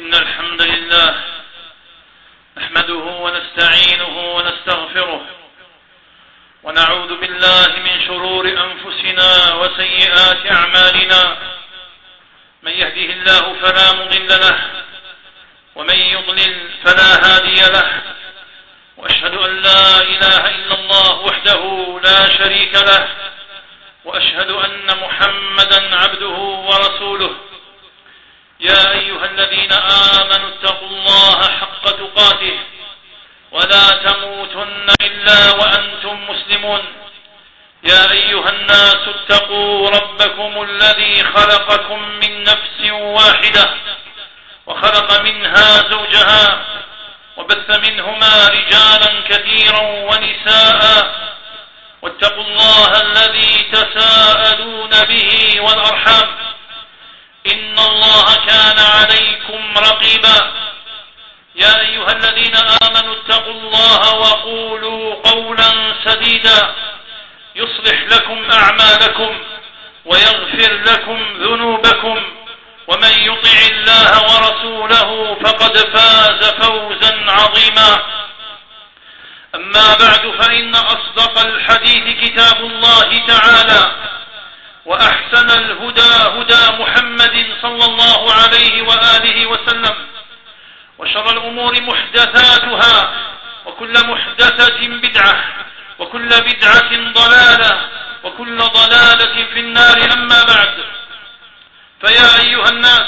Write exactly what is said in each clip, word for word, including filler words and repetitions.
إن الحمد لله نحمده ونستعينه ونستغفره ونعوذ بالله من شرور أنفسنا وسيئات أعمالنا. من يهده الله فلا مضل له ومن يضلل فلا هادي له، وأشهد أن لا إله إلا الله وحده لا شريك له، وأشهد أن محمدا عبده ورسوله. يا أيها الذين آمنوا اتقوا الله حق تقاته ولا تموتن إلا وأنتم مسلمون. يا أيها الناس اتقوا ربكم الذي خلقكم من نفس واحدة وخلق منها زوجها وبث منهما رجالا كثيرا ونساء، واتقوا الله الذي تساءلون به والأرحام إن الله كان عليكم رقيبا. يا أيها الذين آمنوا اتقوا الله وقولوا قولا سديدا يصلح لكم أعمالكم ويغفر لكم ذنوبكم، ومن يطع الله ورسوله فقد فاز فوزا عظيما. أما بعد، فإن أصدق الحديث كتاب الله تعالى، وأحسن الهدى هدى محمد صلى الله عليه وآله وسلم، وشر الأمور محدثاتها، وكل محدثة بدعة، وكل بدعة ضلالة، وكل ضلالة في النار. أما بعد، فيا أيها الناس،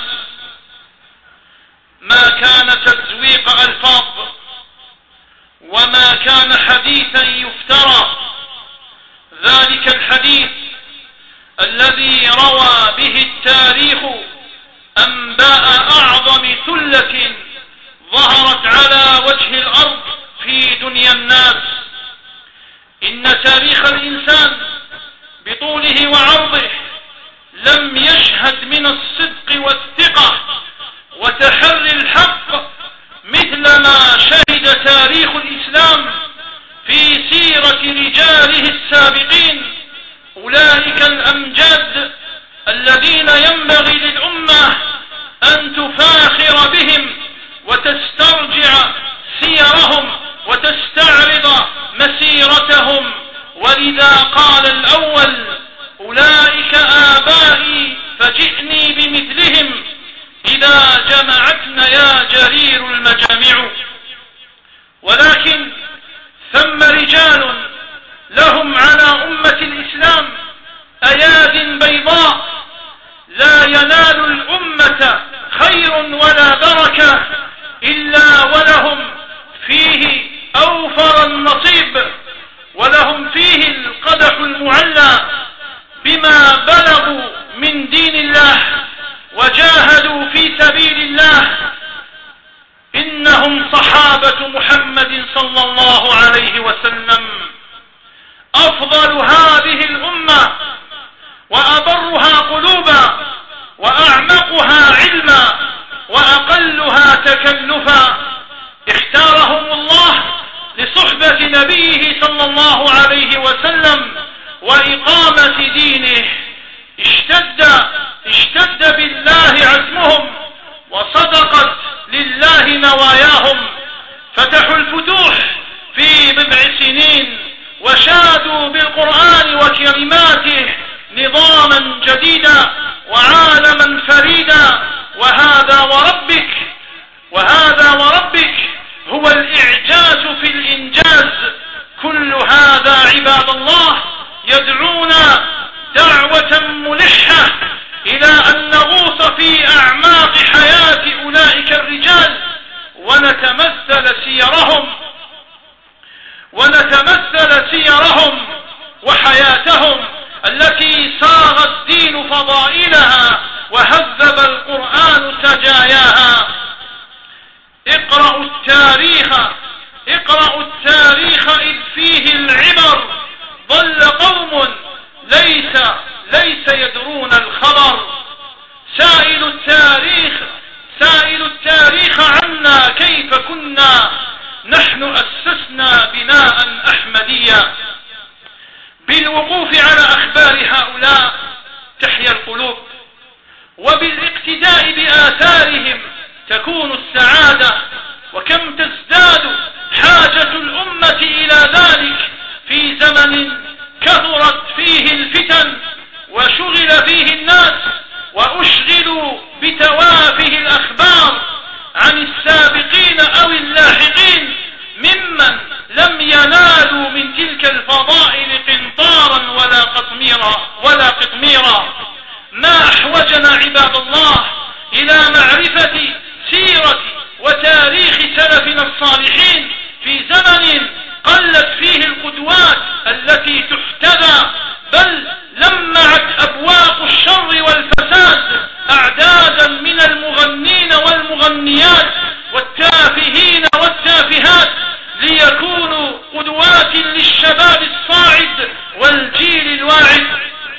ما كان تزويق ألفاظ وما كان حديثا يفترى، ذلك الحديث الذي روى به التاريخ أنباء أعظم ثلة ظهرت على وجه الأرض في دنيا الناس. إن تاريخ الإنسان بطوله وعرضه لم يشهد من الصدق والثقة وتحري الحق مثل ما شهد تاريخ الإسلام في سيرة رجاله السابقين، أولئك الأمجاد الذين ينبغي للأمة أن تفاخر بهم وتسترجع سيرهم وتستعرض مسيرتهم. ولذا قال الأول: أولئك آبائي فجئني بمثلهم إذا جمعتنا يا جرير المجامع. ولكن ثم رجال لهم على أمة الإسلام أياد بيضاء لا ينال الأمة خير ولا بركة إلا ولهم فيه أوفر النصيب، ولهم فيه القدح المعلى بما بلغوا من دين الله وجاهدوا في سبيل الله. إنهم صحابة محمد صلى الله عليه وسلم، أفضل هذه الأمة وأبرها قلوبا وأعمقها علما وأقلها تكلفا. اختارهم الله لصحبة نبيه صلى الله عليه وسلم وإقامة دينه. اشتد اشتد بالله عزمهم وصدقت لله نواياهم. فتحوا الفتوح في بضع سنين وشادوا بالقرآن وكلماته نظاما جديدا وعالما فريدا. وهذا وربك وهذا وربك هو الإعجاز في الإنجاز. كل هذا عباد الله يدعونا دعوة ملحة إلى أن نغوص في أعماق حياة أولئك الرجال ونتمثل سيرهم ونتمثل سيرهم وحياتهم التي صاغ الدين فضائلها وهذب القرآن سجاياها. اقرأوا التاريخ اقرأوا التاريخ إذ فيه العبر. ضل قوم ليس ليس يدرون الخبر. سائل التاريخ سائل التاريخ عنا كيف كنا، نحن أسسنا بناء أحمديا. بالوقوف على أخبار هؤلاء تحيا القلوب، وبالاقتداء بآثارهم تكون السعادة، وكم تزداد حاجة الأمة إلى ذلك في زمن كثرت فيه الفتن وشغل فيه الناس وأشغلوا بتوافه الأخبار عن السابقين أو اللاحقين ممن لم ينالوا من تلك الفضائل قنطارا ولا قطميرا ولا قطميرا. ما أحوجنا عباد الله إلى معرفة سيرة وتاريخ سلفنا الصالحين في زمن قلت فيه القدوات التي تحتذى، بل لمعت أبواق الشر والفساد أعدادا من المغنين والمغنيات والتافهين والتافهات ليكونوا قدوات للشباب الصاعد والجيل الواعد.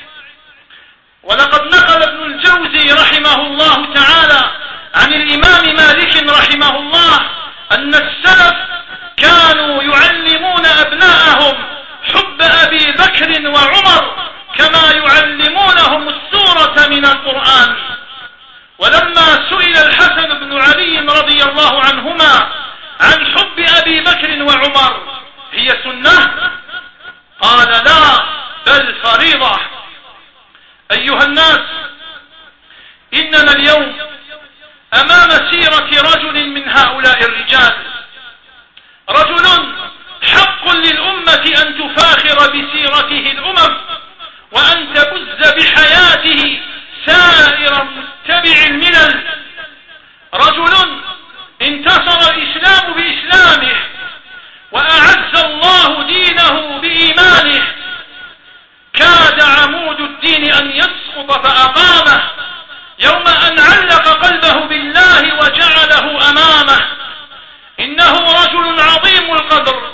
ولقد نقل ابن الجوزي رحمه الله تعالى عن الإمام مالك رحمه الله أن السلف كانوا يعلمون أبناءهم حب أبي بكر وعمر كما يعلمونهم السورة من القرآن. ولما سئل الحسن بن علي رضي الله عنهما عن حب أبي بكر وعمر هي سنة؟ قال لا، بل فريضة. أيها الناس، إننا اليوم أمام سيرة رجل من هؤلاء الرجال، رجل حق للأمة أن تفاخر بسيرته الأمم وأن تبز بحياته سائر متبع الملل، رجل انتصر الإسلام بإسلامه وأعز الله دينه بإيمانه، كاد عمود الدين أن يسقط فأقامه يوم أن علق قلبه بالله وجعله أمامه. إنه رجل عظيم القدر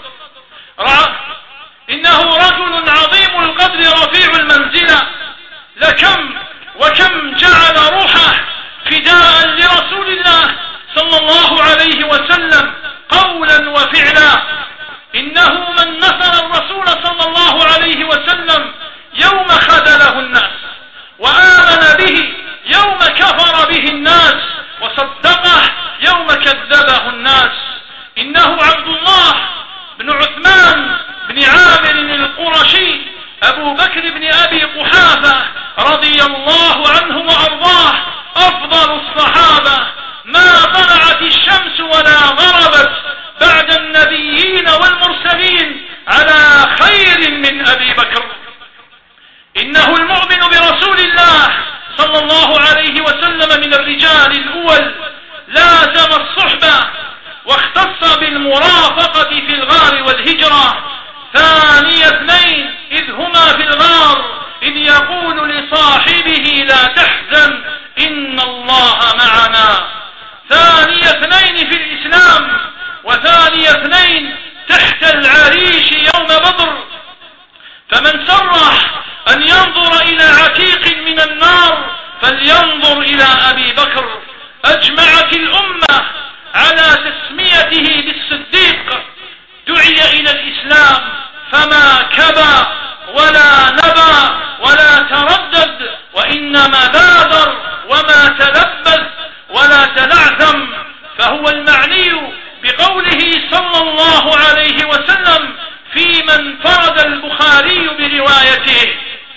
إنه رجل عظيم القدر رفيع المنزلة، لكم وكم جعل روحه فداء لرسول الله صلى الله عليه وسلم قولا وفعلا. إنه من نصر الرسول صلى الله عليه وسلم يوم خذله الناس، وآمن به يوم كفر به الناس، وصدقه يوم كذبه الناس. إنه عبد الله بن عثمان بن عامر القرشي أبو بكر بن أبي قحافة رضي الله عنه وأرضاه، أفضل الصحابة، ما طلعت الشمس ولا غربت بعد النبيين والمرسلين على خير من أبي بكر. إنه المؤمن برسول الله صلى الله عليه وسلم من الرجال الأول، لازم الصحبة واختص بالمرافقة في الغار والهجرة. ثاني اثنين إذ هما في الغار إذ يقول لصاحبه لا تحزن إن الله معنا. ثاني اثنين في الإسلام، وثاني اثنين تحت العريش يوم بدر. فمن سرح أن ينظر إلى عتيق من النار فلينظر إلى أبي بكر. أجمعت الأمة على تسميته بالصديق، دعي إلى الإسلام فما كبى ولا نبى ولا تردد، وإنما بادر وما تلبث ولا تلعثم. فهو المعني بقوله صلى الله عليه وسلم في من فرد البخاري بروايته: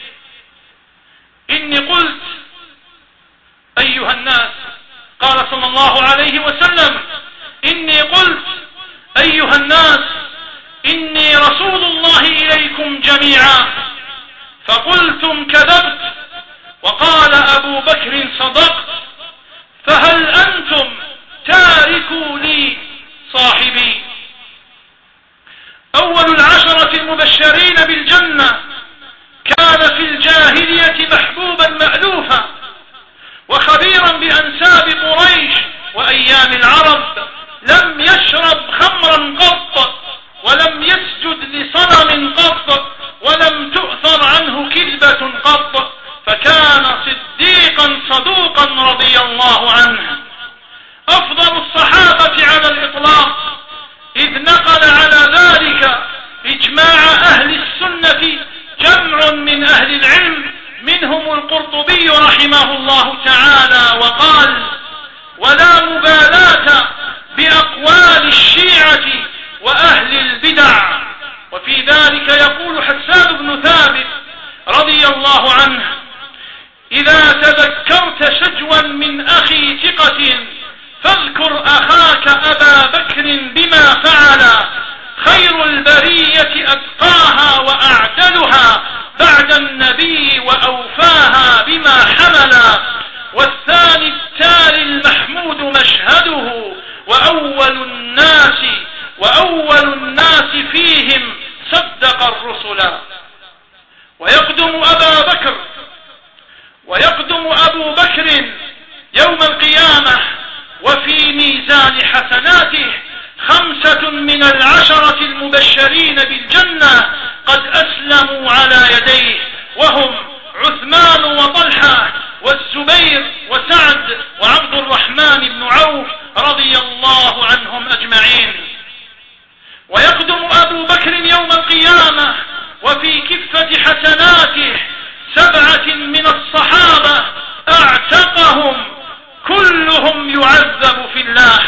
إني قلت أيها الناس، قال صلى الله عليه وسلم: إني قلت أيها الناس إني رسول الله إليكم جميعا، فقلتم كذبت، وقال أبو بكر صدقت، فهل أنتم تاركوا لي صاحبي؟ أول العشرة المبشرين بالجنة، كان في الجاهلية محبوبا مألوفا وخبيرا بأنساب قريش وأيام العرب، لم يشرب خمرا قط ولم يسجد لصنم قط ولم تؤثر عنه كذبة قط، فكان صديقا صدوقا رضي الله عنه. أفضل الصحابة على الإطلاق، إذ نقل على ذلك إجماع أهل السنة جمع من أهل العلم، منهم القرطبي رحمه الله تعالى، وقال: ولا مبالاة بأقوال الشيعة وأهل البدع. وفي ذلك يقول حسان بن ثابت رضي الله عنه: إذا تذكرت شجوا من أخي ثقة فاذكر أخاك أبا بكر بما فعل، خير البرية أتقاها وأعدلها بعد النبي وأوفاها بما حملا، والثاني التالي المحمود مشهده، وأول الناس وأول الناس فيهم صدق الرسل. ويقدم أبا بكر ويقدم أبو بكر يوم القيامة وفي ميزان حسناته خمسة من العشرة المبشرين بالجنة قد أسلموا على يديه، وهم عثمان وطلحة والزبير وسعد وعبد الرحمن بن عوف رضي الله عنهم أجمعين. ويقدم أبو بكر يوم القيامة وفي كفة حسناته سبعة من الصحابة اعتقهم كلهم يعذب في الله.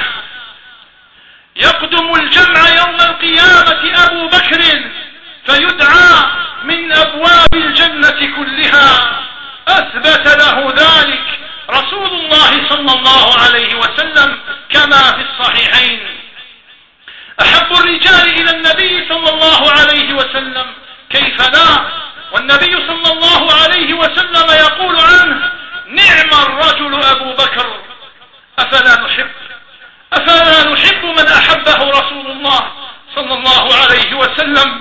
يقدم الجمع يوم القيامة أبو بكر فيدعى من أبواب الجنة كلها، أثبت له ذلك رسول الله صلى الله عليه وسلم كما في الصحيحين: أحب الرجال إلى النبي صلى الله عليه وسلم كيف لا، والنبي صلى الله عليه وسلم يقول عنه: نعم الرجل أبو بكر. أفلا نحب أفلا نحب من أحبه رسول الله صلى الله عليه وسلم؟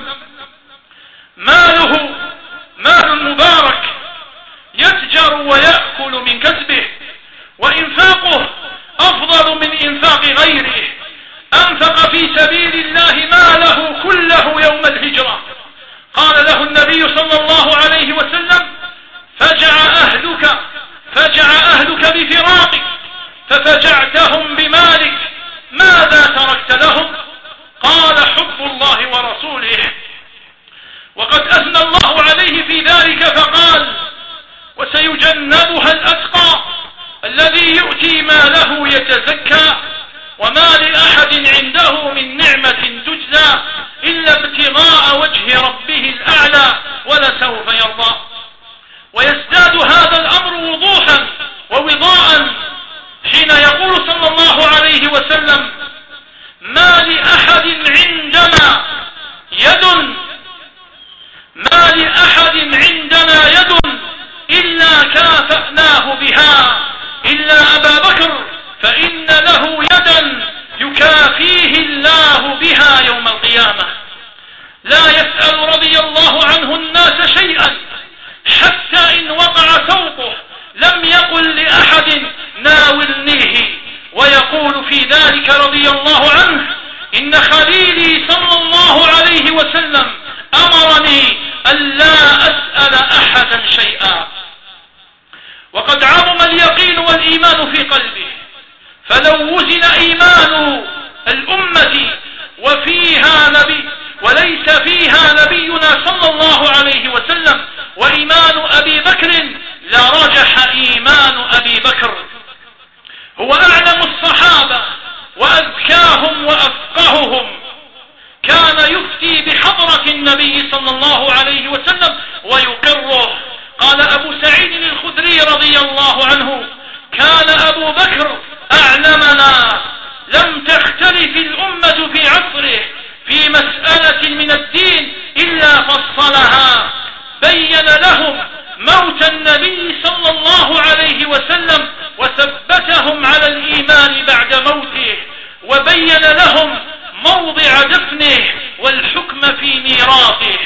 ماله مال مبارك يتجر ويأكل من كسبه، وإنفاقه أفضل من إنفاق غيره. أنفق في سبيل الله ماله كله يوم الهجرة. قال له النبي صلى الله عليه وسلم: فجع أهلك فجع أهلك بفراقك ففجعتهم بمالك، ماذا تركت لهم؟ قال: حب الله ورسوله. وقد أثنى الله عليه في ذلك فقال: وسيجنبها الأتقى الذي يؤتي ماله يتزكى، وما لأحد عنده من نعمة تجزى إلا ابتغاء وجه ربه الأعلى ولسوف يرضى. ويزداد هذا الأمر وضوحا ووضاء حين يقول صلى الله عليه وسلم: ما لأحد عندنا يد ما لأحد عندنا يد إلا كافأناه بها إلا أبا بكر، فإن له يدا يكافيه الله بها يوم القيامة. لا يسأل رضي الله عنه الناس شيئا، حتى إن وقع ثوبه لم يقل لأحد ناولنيه. ويقول في ذلك رضي الله عنه: إن خليلي صلى الله عليه وسلم أمرني ألا أسأل أحدا شيئا. وقد عظم اليقين والإيمان في قلبه، فلو وزن إيمان الأمة وفيها نبي وليس فيها نبينا صلى الله عليه وسلم وإيمان أبي بكر لرجح إيمان أبي بكر. هو أعلم الصحابة وأذكاهم وأفقههم، كان يفتي بحضرة النبي صلى الله عليه وسلم ويقره. قال أبو سعيد الخدري رضي الله عنه: كان أبو بكر أعلمنا، لم تختلف الأمة في عصره في مسألة من الدين إلا فصلها، بين لهم موت النبي صلى الله عليه وسلم وثبتهم على الإيمان بعد موته، وبين لهم موضع دفنه والحكم في ميراثه.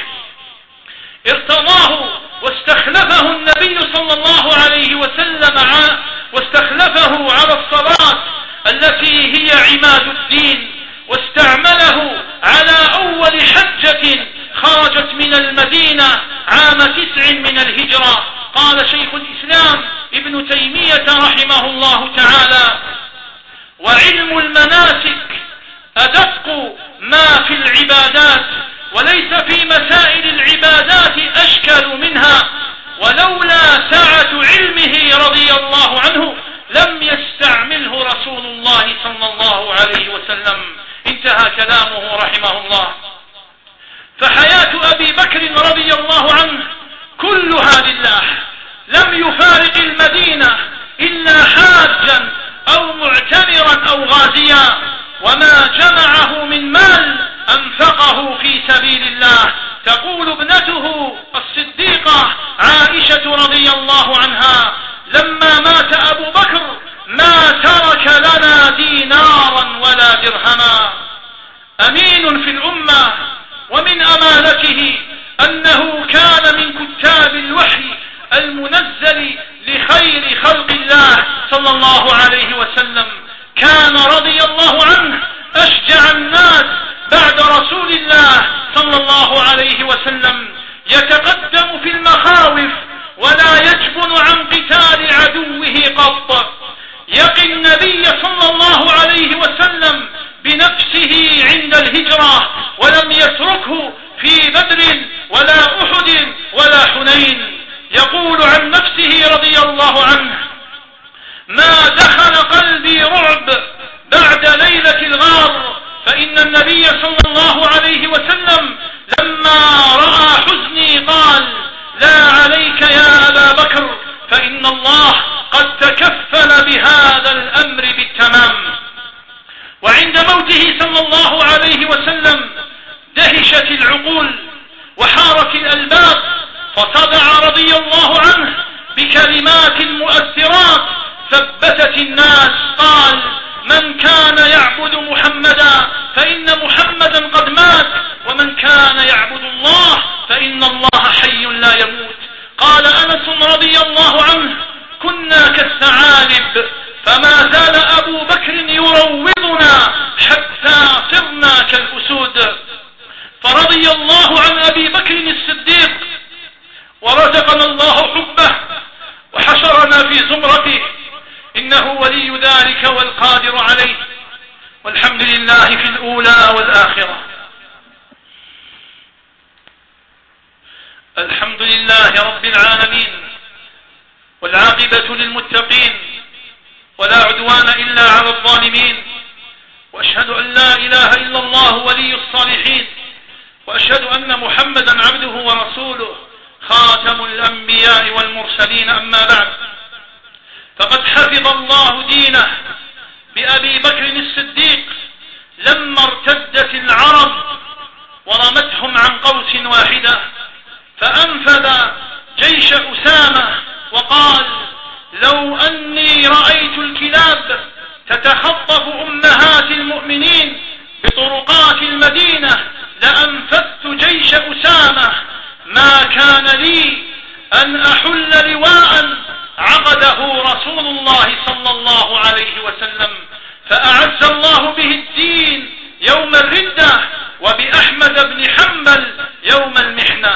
ارتضاه واستخلفه النبي صلى الله عليه وسلم واستخلفه على الصلاة التي هي عماد الدين، واستعمله على أول حجة خرجت من المدينة عام تسع من الهجرة. قال شيخ الإسلام ابن تيمية رحمه الله تعالى: وعلم المناسك أدق ما في العبادات، وليس في مسائل العبادات أشكل منها، ولولا سعة علمه رضي الله عنه لم يستعمله رسول عليه وسلم. انتهى كلامه رحمه الله. فحياة أبي بكر رضي الله عنه كلها لله، لم يفارق المدينة إلا حاجا أو معتمرا أو غازيا، وما جمعه من مال أنفقه في سبيل الله. تقول ابنته الصديقة عائشة رضي الله عنها: لما مات أبو بكر ما ترك لنا دينارا ولا درهما. أمين في الأمة، ومن أمانته أنه كان من كتاب الوحي المنزل لخير خلق الله صلى الله عليه وسلم. كان رضي الله عنه أشجع الناس بعد رسول الله صلى الله عليه وسلم، يتقدم في المخاوف ولا يجبن عن قتال عدوه قط. يقي النبي صلى الله عليه وسلم بنفسه عند الهجرة، ولم يتركه في بدر ولا أحد ولا حنين. يقول عن نفسه رضي الله عنه: ما دخل قلبي رعب بعد ليلة الغار، فإن النبي صلى الله عليه وسلم لما رأى حزني قال: لا عليك يا أبا بكر، فإن الله قد تكفل بهذا الأمر بالتمام. وعند موته صلى الله عليه وسلم دهشت العقول وحارت الألباب، فصدع رضي الله عنه بكلمات مؤثرات ثبتت الناس. قال: من كان يعبد محمدا فإن محمدا قد مات، ومن كان يعبد الله فإن الله حي لا يموت. قال أنس رضي الله عنه: كنا كالثعالب، فما زال أبو بكر يروضنا حتى صرنا كالأسود. فرضي الله عن أبي بكر الصديق، ورزقنا الله حبه وحشرنا في زمرته، إنه ولي ذلك والقادر عليه، والحمد لله في الأولى والآخرة. الحمد لله رب العالمين، والعاقبة للمتقين، ولا عدوان إلا على الظالمين، وأشهد أن لا إله إلا الله ولي الصالحين، وأشهد أن محمدا عبده ورسوله خاتم الأنبياء والمرسلين. أما بعد، فقد حفظ الله دينه بأبي بكر الصديق لما ارتدت العرب ورمتهم عن قوس واحدة، فأنفذ جيش أسامة وقال: لو أني رأيت الكلاب تتخطف أمهات المؤمنين بطرقات المدينة لأنفذت جيش أسامة. ما كان لي أن أحل لواء عقده رسول الله صلى الله عليه وسلم، فأعز الله به الدين يوم الردة، وبأحمد بن حنبل يوم المحنة.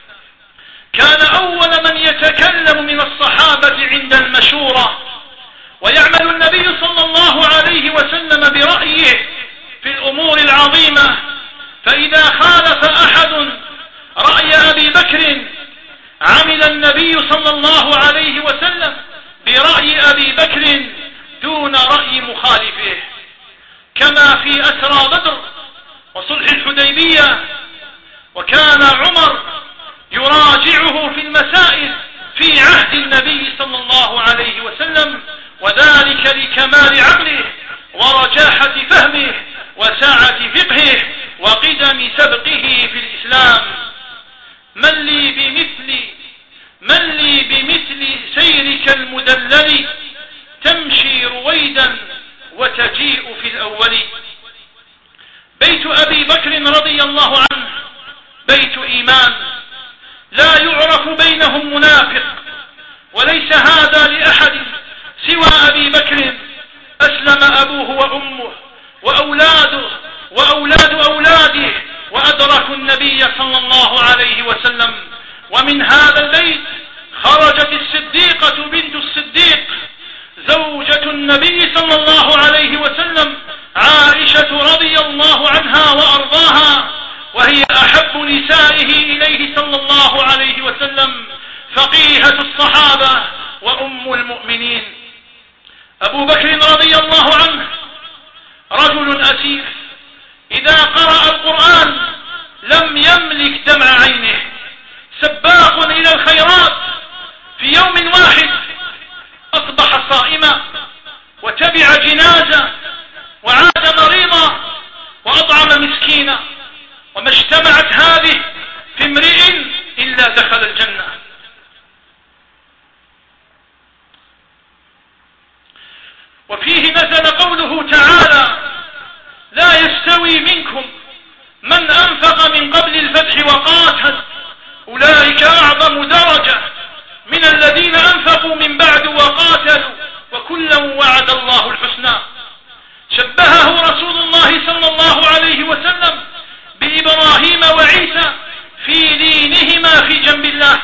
كان أول من يتكلم من الصحابة عند المشورة، ويعمل النبي صلى الله عليه وسلم برأيه في الأمور العظيمة. فإذا خالف أحد رأي أبي بكر عمل النبي صلى الله عليه وسلم برأي أبي بكر دون رأي مخالفه، كما في أسرى بدر وصلح الحديبية. وكان عمر يراجعه في المسائل في عهد النبي صلى الله عليه وسلم، وذلك لكمال عقله ورجاحة فهمه وسعة فقهه وقدم سبقه في الإسلام. من لي بمثل من لي بمثل سيرك المدلل، تمشي رويدا وتجيء في الأول. بيت أبي بكر رضي الله عنه بيت إيمان، لا يعرف بينهم منافق، وليس هذا لأحد سوى أبي بكر. أسلم أبوه وأمه وأولاده وأولاد أولاده، وأدركوا النبي صلى الله عليه وسلم. ومن هذا البيت خرجت الصديقة بنت الصديق زوجة النبي صلى الله عليه وسلم، عائشة رضي الله عنها وأرضاها، وهي أحب نسائه إليه صلى الله عليه وسلم، فقيهة الصحابة وأم المؤمنين. أبو بكر رضي الله عنه رجل أسير إذا قرأ القرآن لم يملك دمع عينه، سباق إلى الخيرات، في يوم واحد أصبح صائما وتبع جنازة وعاد مريضا وأطعم مسكينا، وما اجتمعت هذه في امرئ إلا دخل الجنة. وفيه نزل قوله تعالى: لا يستوي منكم من أنفق من قبل الفتح وقاتل أولئك أعظم درجة من الذين أنفقوا من بعد وقاتلوا وكلا وعد الله الحسنى. شبهه رسول الله صلى الله عليه وسلم بإبراهيم وعيسى في دينهما في جنب الله.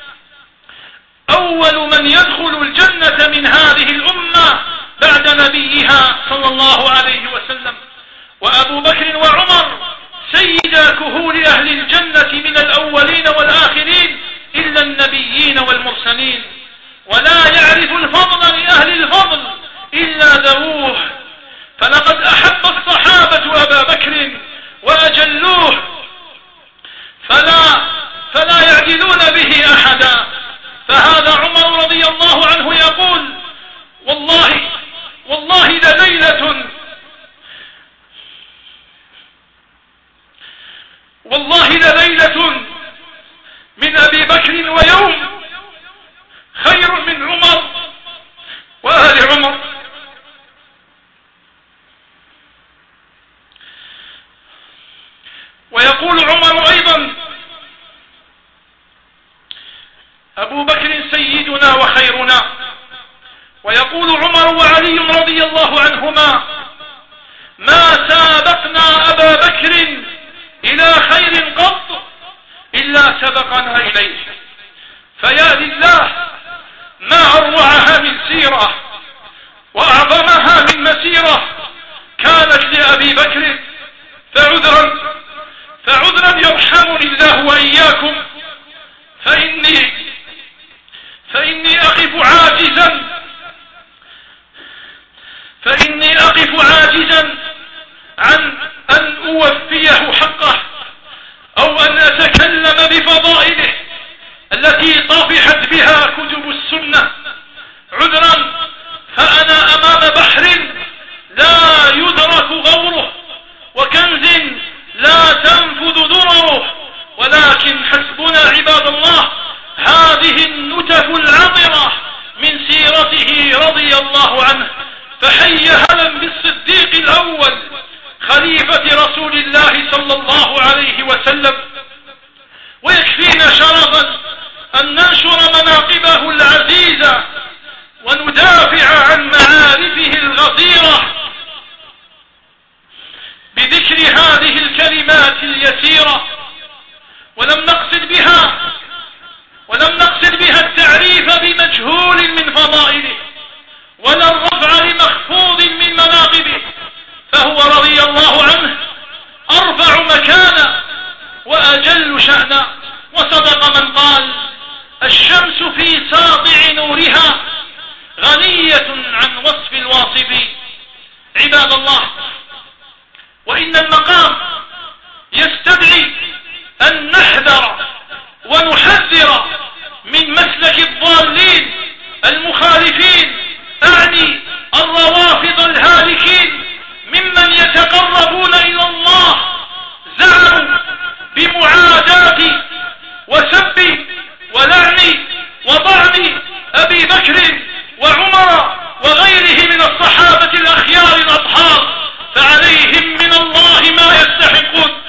أول من يدخل الجنة من هذه الأمة بعد نبيها صلى الله عليه وسلم، وأبو بكر وعمر سيدا كهول أهل الجنة من الأولين والآخرين إلا النبيين والمرسلين، ولا يعرف الفضل لأهل الفضل إلا ذووه. فلقد أحب الصحابة أبا بكر وأجلوه فلا, فلا يعدلون به أحدا. فهذا عمر رضي الله عنه يقول: والله والله لليلة والله لليلة من أبي بكر ويوم خير من عمر وآل عمر. ويقول عمر أيضا: أبو بكر سيدنا وخيرنا. ويقول عمر وعلي رضي الله عنهما: ما سابقنا أبا بكر إلى خير قط إلا سبقنا إليه. فيا لله ما أروعها من سيرة وأعظمها من مسيرة كانت لأبي بكر. فعذرا فعذرا يرحمني الله وإياكم، فإني فإني أقف عاجزا فإني أقف عاجزا عن أن أوفيه حقه أو أن أتكلم بفضائله التي طافحت بها كتب السنة. عذرا، فأنا أمام بحر لا يدرك غوره وكنز لا تنفذ درره، ولكن حسبنا عباد الله هذه النتف العطرة من سيرته رضي الله عنه. فحي هلا بالصديق الأول خليفة رسول الله صلى الله عليه وسلم. ويكفينا شرفا أن ننشر مناقبه العزيزة وندافع عن معارفه الغزيرة بذكر هذه الكلمات اليسيرة، ولم نقصد بها ولم نقصد بها التعريف بمجهول من فضائله ولا الرفع لمخفوض من مناقبه، فهو رضي الله عنه أرفع مكانا وأجل شأنا. وصدق من قال: الشمس في ساطع نورها غنية عن وصف الواصف. عباد الله، وإن المقام يستدعي أن نحذر ونحذر من مسلك الضالين المخالفين، أعني الروافض الهالكين، ممن يتقربون إلى الله زعموا بمعاداة وسب ولعن وطعن أبي بكر وعمر وغيره من الصحابة الأخيار الأطهار، فعليهم من الله ما يستحقون.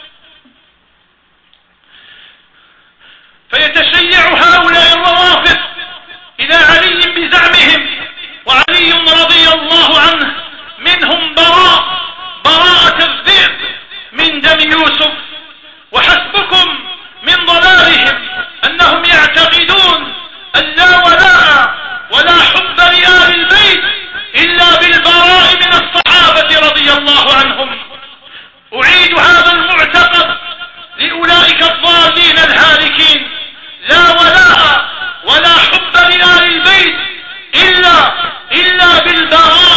فيتشيع هؤلاء الروافض إلى علي بزعمهم، وعلي رضي الله عنه منهم براء براءة الذئب من دم يوسف. وحسبكم من ضلالهم أنهم يعتقدون أن لا ولاء ولا حب لآل البيت إلا بالبراء من الصحابة رضي الله عنهم. أعيد هذا المعتقد لأولئك الضالين الهالكين: لا ولاء ولا حب لآل البيت إلا, إلا بالبراء من الصحابة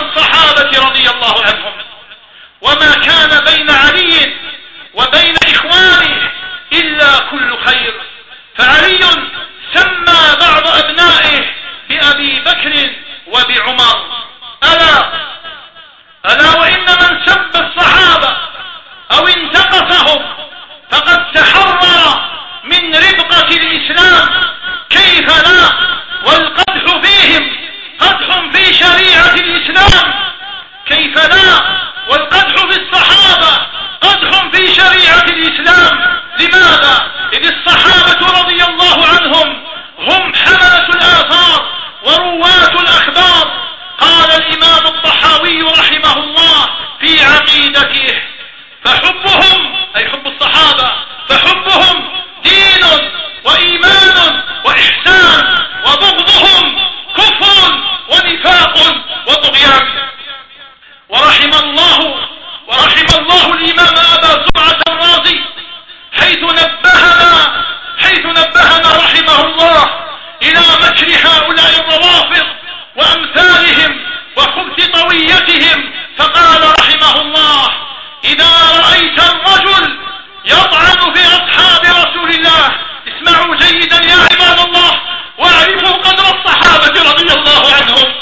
الصحابة رضي الله عنهم، وما كان بين علي وبين إخوانه إلا كل خير. فعلي سمى بعض أبنائه بأبي بكر وبعمر. ألا ألا وإن من سب الصحابة أو انتقصهم فقد تحرر من ربقة الإسلام، كيف لا والقدح فيهم قدح في شريعة الإسلام، كيف لا والقدح في الصحابة قدح في شريعة الإسلام. لماذا؟ إذ الصحابة رضي الله عنهم هم حملة الآثار ورواة الأخبار. قال الإمام الطحاوي رحمه الله في عقيدته: فحبهم أي حب الصحابة فحبهم دين وإيمان وإحسان، وبغضهم كفر ونفاق وطغيان. ورحم الله ورحم الله الإمام أبا زرعة الرازي حيث نبهنا حيث نبهنا رحمه الله إلى مكر هؤلاء الروافض وأمثالهم وخبث طويتهم، فقال رحمه الله: إذا رأيت الرجل يطعن في أصحاب رسول الله، اسمعوا جيدا يا عباد الله واعرفوا قدر الصحابة رضي الله عنهم.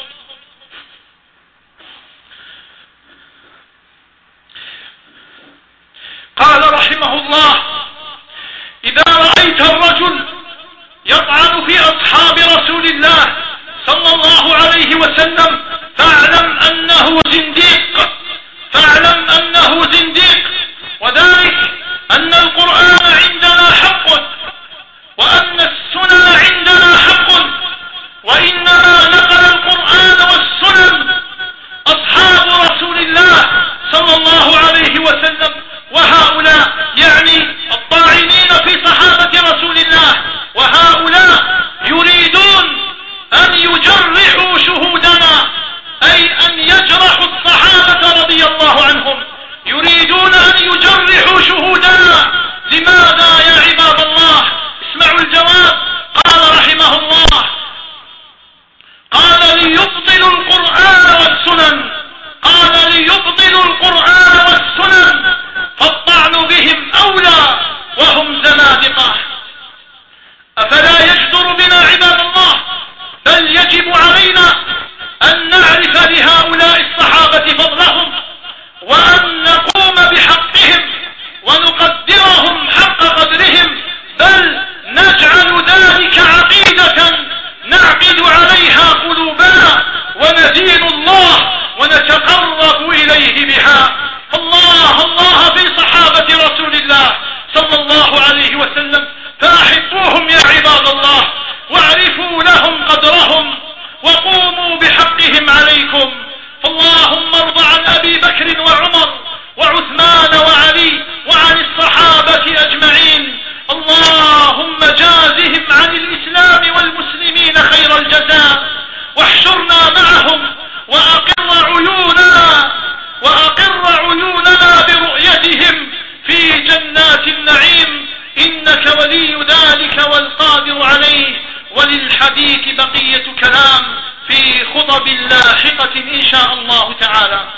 قال رحمه الله: إذا رأيت الرجل يطعن في أصحاب رسول الله صلى الله عليه وسلم فاعلم أنه زنديق فاعلم أنه زنديق وذلك أن القرآن عندنا حق، وأن السنن عندنا حق، وإنما نقل القرآن والسنن أصحاب رسول الله صلى الله عليه وسلم. وهؤلاء يعني الطاعنين في صحابة رسول الله، وهؤلاء يريدون أن يجرحوا شهودنا، أي أن يجرحوا الصحابة رضي الله عنهم، يريدون أن يجرحوا شهودنا. لماذا يا عباد الله؟ اسمعوا الجواب. قال رحمه الله: قال ليبطلوا القرآن والسنن قال ليبطلوا القرآن والسنن فالطعن بهم أولى وهم زنادقة. أفلا يجدر بنا عباد الله، بل يجب علينا أن نعرف لهؤلاء الصحابة فضلهم، وأن نقوم بحقهم ونقدرهم حق قدرهم، بل نجعل ذلك عقيدة نعقد عليها قلوبنا وندين الله ونتقرب إليه بها. الله الله في صحابة رسول الله صلى الله عليه وسلم، فأحبوهم يا عباد الله، واعرفوا لهم قدرهم، وقوموا بحقهم عليكم. فاللهم ارض عن أبي بكر وعمر وعثمان وعلي وعن الصحابة أجمعين. اللهم جازهم عن الإسلام والمسلمين خير الجزاء، واحشرنا معهم وأقر عيوننا وأقر عيوننا برؤيتهم في جنات النعيم، إنك ولي ذلك والقادر عليه. وللحديث بقية كلام في خطب لاحقة إن شاء الله تعالى.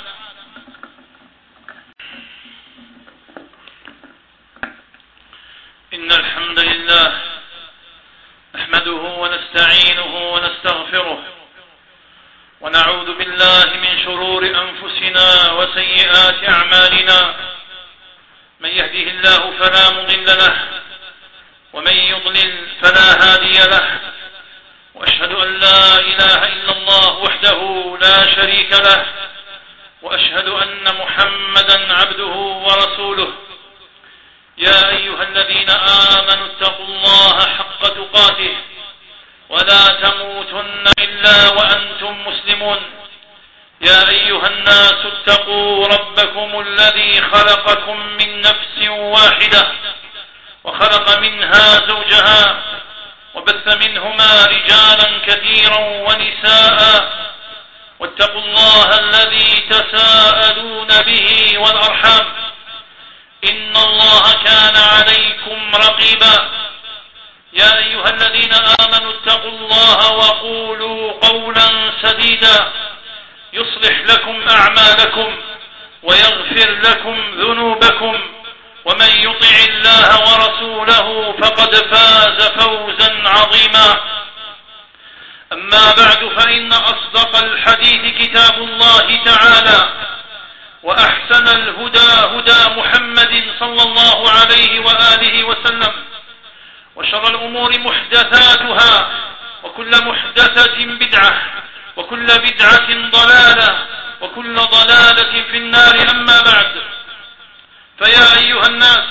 إن الحمد لله نحمده ونستعينه ونستغفره، ونعوذ بالله من شرور أنفسنا وسيئات أعمالنا. من يهده الله فلا مضل له، ومن يضلل فلا هادي له، وأشهد أن لا إله إلا الله وحده لا شريك له، وأشهد أن محمدا عبده ورسوله. يا أيها الذين آمنوا اتقوا الله حق تقاته ولا تموتن إلا وأنتم مسلمون. يا أيها الناس اتقوا ربكم الذي خلقكم من نفس واحدة وخلق منها زوجها وبث منهما رجالا كثيرا ونساء، واتقوا الله الذي تساءلون به والأرحام، إن الله كان عليكم رقيبا. يا أيها الذين آمنوا اتقوا الله وقولوا قولا سديدا يصلح لكم أعمالكم ويغفر لكم ذنوبكم، ومن يطع الله ورسوله فقد فاز فوزا عظيما. أما بعد، فإن أصدق الحديث كتاب الله تعالى، وأحسن الهدى هدى محمد صلى الله عليه وآله وسلم، وشر الأمور محدثاتها، وكل محدثة بدعة، وكل بدعة ضلالة، وكل ضلالة في النار. أما بعد، فيا أيها الناس،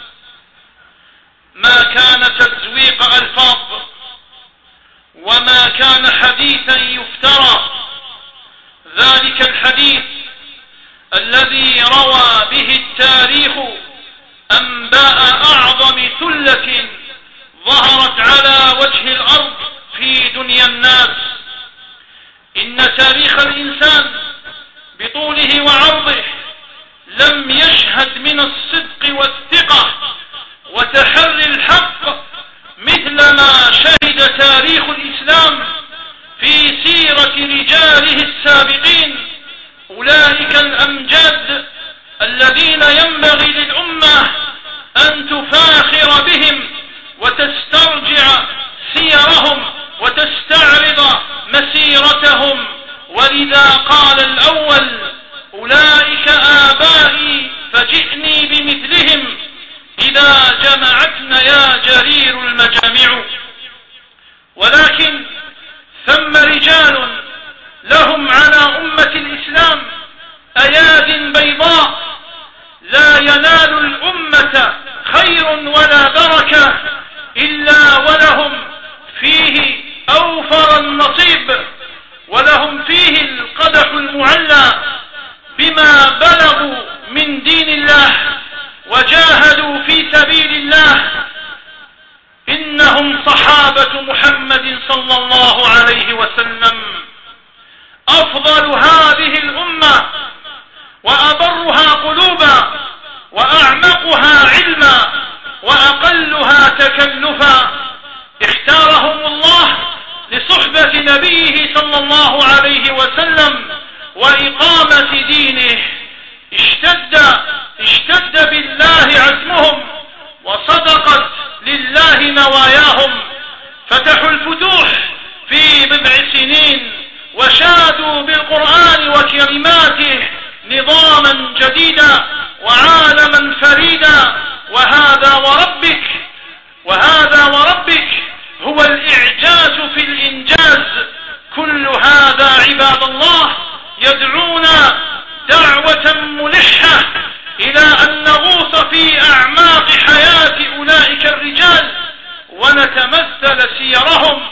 ما كان تزويق ألفاظ وما كان حديثا يفترى، ذلك الحديث الذي روى به التاريخ أنباء أعظم ثلة ظهرت على وجه الأرض في دنيا الناس. إن تاريخ الإنسان بطوله وعرضه لم يشهد من الصدق والثقة وتحري الحق مثل ما شهد تاريخ الإسلام في سيرة رجاله السابقين، أولئك الأمجاد الذين ينبغي للأمة أن تفاخر بهم وتسترجع سيرهم وتستعرض مسيرتهم. ولذا قال الأول: أولئك آبائي فجئني بمثلهم إذا جمعتنا يا جرير المجامع. ولكن ثم رجال لهم على أمة الإسلام أياد بيضاء، لا ينال الأمة خير ولا بركة إلا ولهم فيه أوفر النصيب، ولهم فيه القدح المعلى بما بلغوا من دين الله وجاهدوا في سبيل الله. إنهم صحابة محمد صلى الله عليه وسلم، أفضل هذه الأمة وأبرها قلوبا وأعمقها علما وأقلها تكلفا. اختارهم الله لصحبة نبيه صلى الله عليه وسلم وإقامة دينه. اشتد اشتد بالله عزمهم، وصدقت لله نواياهم. فتحوا الفتوح في بضع سنين، وشادوا بالقرآن وكلماته نظاما جديدا وعالما فريدا. وهذا وربك وهذا وربك هو الإعجاز في الإنجاز. كل هذا عباد الله يدعونا دعوة ملحة إلى أن نغوص في أعماق حياة أولئك الرجال ونتمثل سيرهم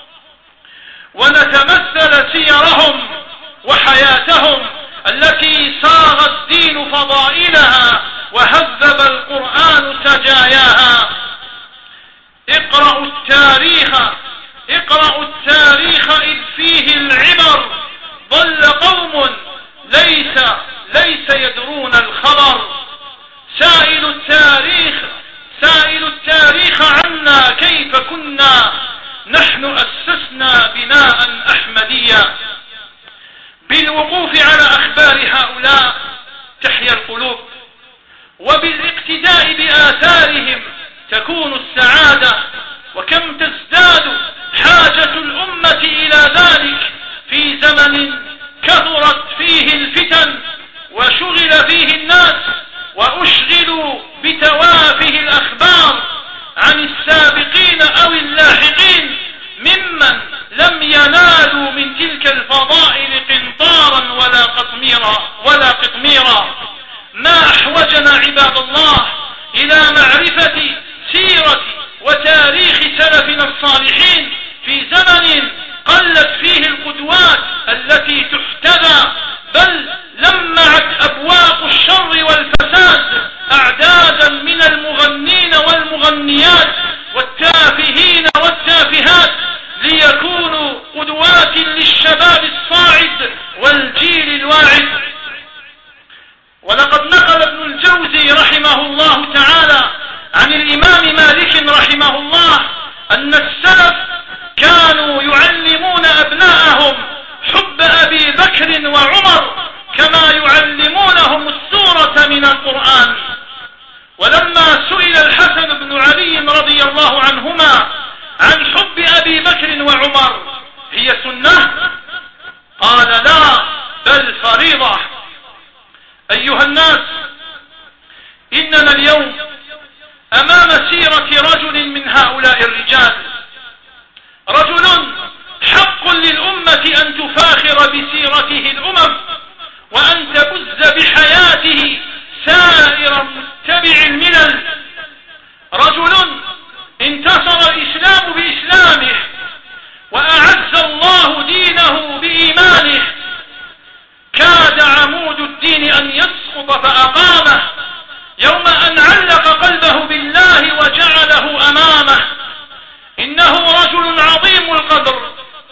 ونتمثل سيرهم وحياتهم التي صاغ الدين فضائلها وهذب القرآن سجاياها. اقرأوا التاريخ اقرأوا التاريخ إذ فيه العبر. ضل قوم ليس ليس يدرون الخبر. سائل التاريخ سائل التاريخ عنا كيف كنا، نحن أسسنا بناء أحمديا. بالوقوف على أخبار هؤلاء تحيا القلوب، وبالاقتداء بآثارهم تكون السعادة. وكم تزداد حاجة الأمة إلى ذلك في زمن كثرت فيه الفتن وشغل فيه الناس وأشغلوا بتوافه الأخبار عن السابقين أو اللاحقين ممن لم ينالوا من تلك الفضائل قنطارا ولا قطميرا ولا قطميرا. ما أحوجنا عباد الله إلى معرفة سيرة وتاريخ سلفنا الصالحين في زمن قلت فيه القدوات التي تحتذى، بل لمعت أبواق الشر والفساد أعدادا من المغنين والمغنيات والتافهين والتافهات ليكونوا قدوات للشباب الصاعد والجيل الواعد. ولقد نقل ابن الجوزي رحمه الله تعالى عن الإمام مالك رحمه الله أن السلف كانوا يعلمون أبناءهم قال لا بل فريضة. أيها الناس، إننا اليوم أمام سيرة رجل من هؤلاء الرجال، رجل حق للأمة أن تفاخر بسيرته الأمم وأن تبز بحياته سائر متبع الملل، رجل انتصر الإسلام بإسلامه وأعز الله دينه بإيمانه، كاد عمود الدين أن يسقط فأقامه يوم أن علق قلبه بالله وجعله أمامه. إنه رجل عظيم القدر،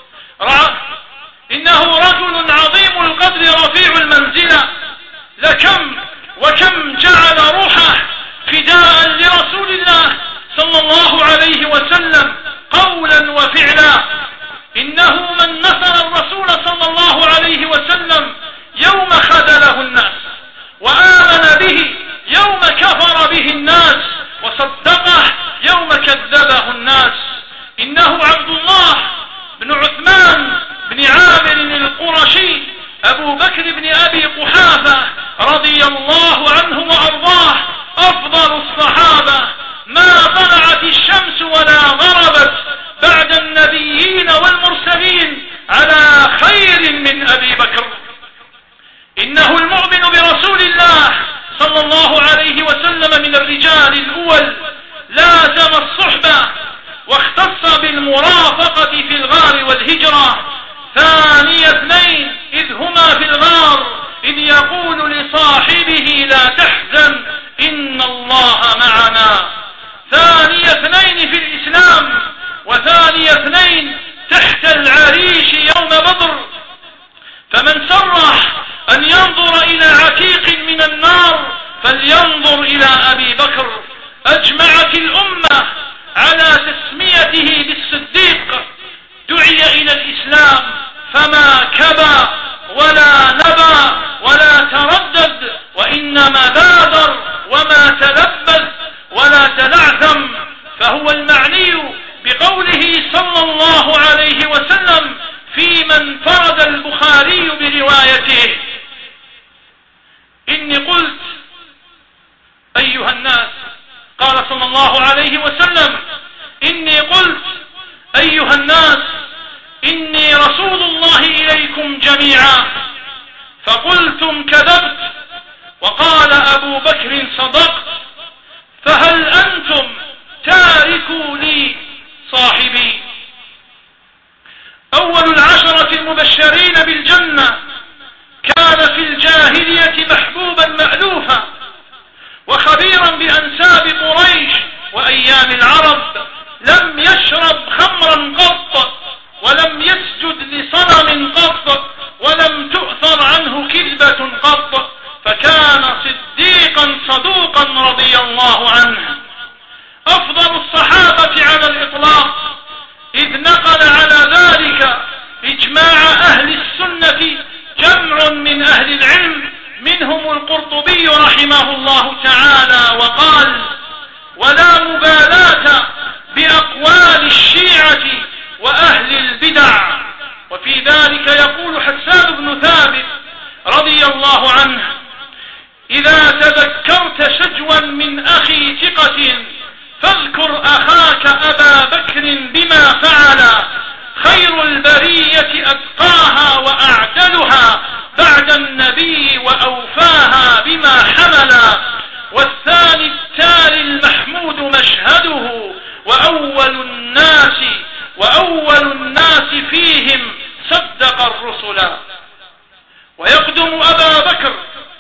إنه رجل عظيم القدر رفيع المنزلة، لكم وكم جعل روحه فداء لرسول الله صلى الله عليه وسلم قولا وفعلا. إنه من نصر الرسول صلى الله عليه وسلم يوم خذله الناس، وآمن به يوم كفر به الناس، وصدقه يوم كذبه الناس. إنه عبد الله بن عثمان بن عامر القرشي أبو بكر بن أبي قحافة رضي الله عنه وأرضاه، أفضل الصحابة، ما طلعت الشمس ولا غربت بعد النبيين والمرسلين على خير من أبي بكر. إنه المؤمن برسول الله صلى الله عليه وسلم من الرجال الأول، لازم الصحبة واختص بالمرافقة في الغار والهجرة. ثاني اثنين إذ هما في الغار إذ يقول لصاحبه لا تحزن إن الله معنا. ثاني اثنين في الإسلام، وثاني اثنين تحت العريش يوم بدر. فمن سره أن ينظر إلى عتيق من النار فلينظر إلى أبي بكر. أجمعت الأمة على تسميته بالصديق، دعي إلى الإسلام فما كبى ولا نبى ولا تردد، وإنما بادر وما تلبث ولا تلعثم. فهو المعني بقوله صلى الله عليه وسلم في من فرد البخاري بروايته: إني قلت أيها الناس، قال صلى الله عليه وسلم: إني قلت أيها الناس إني رسول الله إليكم جميعا، فقلتم كذبت، وقال أبو بكر صدقت، فهل أنتم تاركوا لي صاحبي؟ أول العشرة المبشرين بالجنة كان في الجاهلية محبوبا مألوفا وخبيرا بأنساب قريش وأيام العرب، لم يشرب خمرا قط ولم يسجد لصنم قط ولم تؤثر عنه كذبة قط، فكان صديقا صدوقا رضي الله عنه. أفضل الصحابة على الإطلاق، إذ نقل على ذلك إجماع أهل السنة جمع من أهل العلم، منهم القرطبي رحمه الله تعالى، وقال: ولا مبالاة بأقوال الشيعة وأهل البدع. وفي ذلك يقول حسان بن ثابت رضي الله عنه: إذا تذكرت شجوا من أخي ثقة فاذكر أخاك أبا بكر بما فعل، خير البرية أتقاها وأعدلها بعد النبي وأوفاها بما حملا، والثاني التالي المحمود مشهده، وأول الناس وأول الناس فيهم صدق الرسل. ويقدم أبا بكر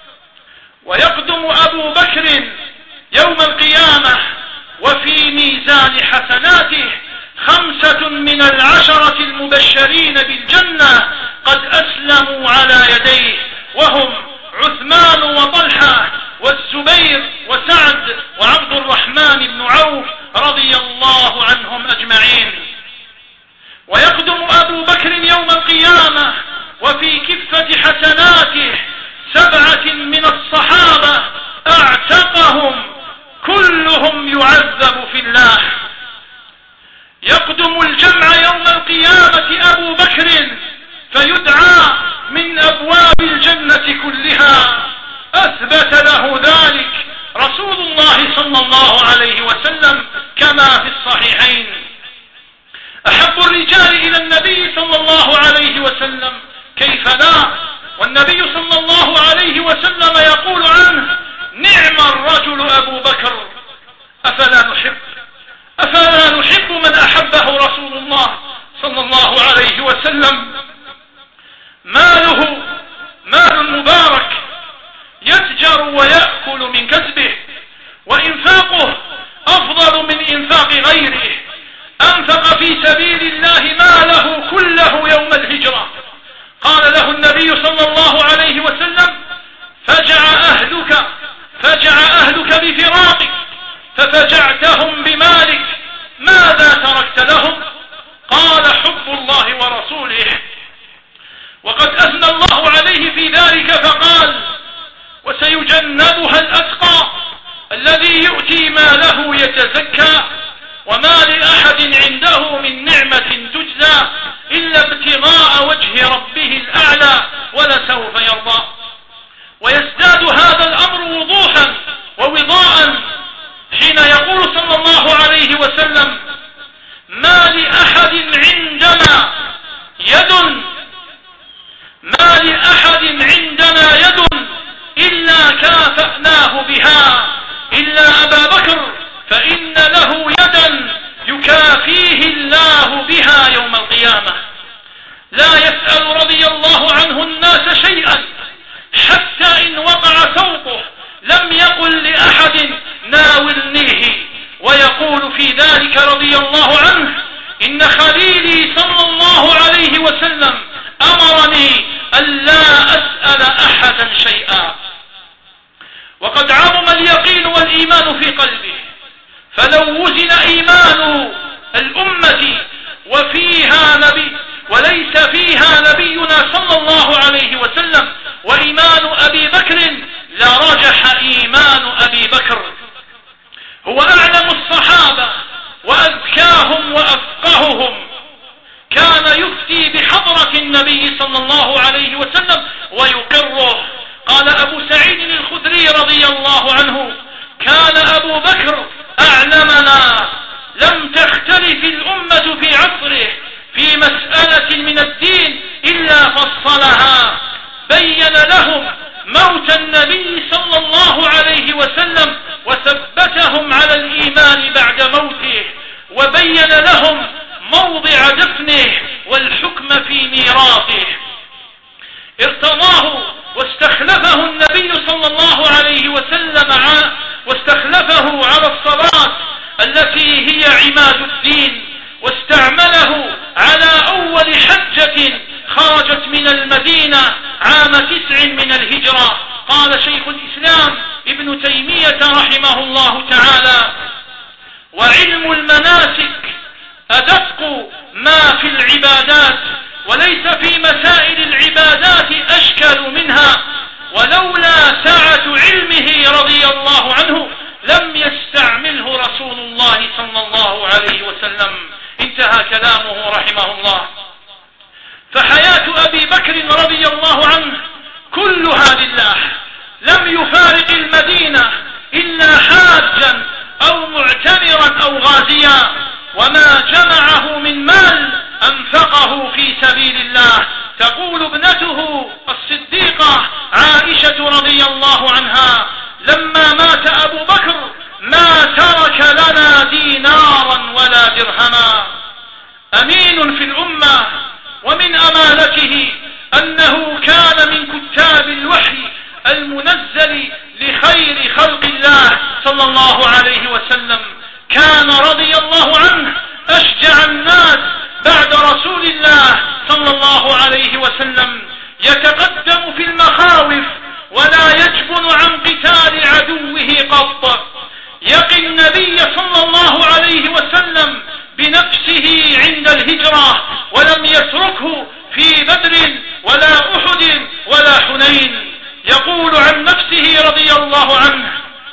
ويقدم أبو بكر يوم القيامة وفي ميزان حسناته خمسة من العشرة المبشرين بالجنة قد أسلموا على يديه، وهم عثمان وطلحة والزبير وسعد وعبد الرحمن بن عوف رضي الله عنهم أجمعين. ويقدم أبو بكر يوم القيامة وفي كفة حسناته سبعة من الصحابة اعتقهم كلهم يعذب في الله. يقدم الجمع يوم القيامة أبو بكر فيدعى أثبت له ذلك رسول الله صلى الله عليه وسلم كما في الصحيحين. أحب الرجال إلى النبي صلى الله عليه وسلم كيف لا، والنبي صلى الله عليه وسلم يقول عنه: نعم الرجل أبو بكر. أفلا نحب أفلا نحب من أحبه رسول الله صلى الله عليه وسلم؟ ماله مال مبارك يتجر ويأكل من كسبه، وإنفاقه أفضل من إنفاق غيره. أنفق في سبيل الله ماله كله يوم الهجرة. قال له النبي صلى الله عليه وسلم: فجع أهلك فجع أهلك بفراقك ففجعتهم بمالك، ماذا تركت لهم؟ قال: حب الله ورسوله. وقد أثنى الله عليه في ذلك فقال: وسيجنبها الأتقى الذي يؤتي ماله يتزكى وما لأحد عنده من نعمة تجزى إلا ابتغاء وجه ربه الأعلى ولسوف يرضى. ويزداد هذا الأمر وضوحا ووضاء حين يقول صلى الله عليه وسلم: ما لأحد عندنا يد ما لأحد عندنا يد إلا كافأناه بها إلا أبا بكر فإن له يدا يكافيه الله بها يوم القيامة. لا يسأل رضي الله عنه الناس شيئا حتى إن وقع ثوبه لم يقل لأحد ناولنيه، ويقول في ذلك رضي الله عنه: إن خليلي صلى الله عليه وسلم أمرني ألا أسأل أحدا شيئا. وقد عظم اليقين والإيمان في قلبه، فلو وزن إيمان الأمة وفيها نبي وليس فيها نبينا صلى الله عليه وسلم وإيمان أبي بكر لرجح إيمان أبي بكر. هو أعلم الصحابة وأذكاهم وأفقههم، كان يفتي بحضرة النبي صلى الله عليه وسلم ويقره. قال أبو سعيد الخدري رضي الله عنه: كان أبو بكر أعلمنا، لم تختلف الأمة في عصره في مسألة من الدين إلا فصلها، بين لهم موت النبي صلى الله عليه وسلم وثبتهم على الإيمان بعد موته، وبين لهم موضع دفنه والحكم في ميراثه. ارتضاه واستخلفه النبي صلى الله عليه وسلم واستخلفه على الصلاة التي هي عماد الدين، واستعمله على أول حجة خرجت من المدينة عام تسع من الهجرة. قال شيخ الإسلام ابن تيمية رحمه الله تعالى: وعلم المناسك أدق ما في العبادات، وليس في مسائل العبادات أشكل منها، ولولا سعة علمه رضي الله عنه لم يستعمله رسول الله صلى الله عليه وسلم. انتهى كلامه رحمه الله. فحياة أبي بكر رضي الله عنه كلها لله، لم يفارق المدينة إلا حاجا أو معتمرا أو غازيا، وما جمعه من مال أنفقه في سبيل الله. تقول ابنته الصديقة عائشة رضي الله عنها: لما مات أبو بكر ما ترك لنا دينارا ولا درهما. أمين في الأمة، ومن أمانته أنه كان من كتاب الوحي المنزل لخير خلق الله صلى الله عليه وسلم. كان رضي الله عنه أشجع الناس بعد رسول الله صلى الله عليه وسلم، يتقدم في المخاوف ولا يجبن عن قتال عدوه قط. يقي النبي صلى الله عليه وسلم بنفسه عند الهجرة، ولم يتركه في بدر ولا أحد ولا حنين. يقول عن نفسه رضي الله عنه: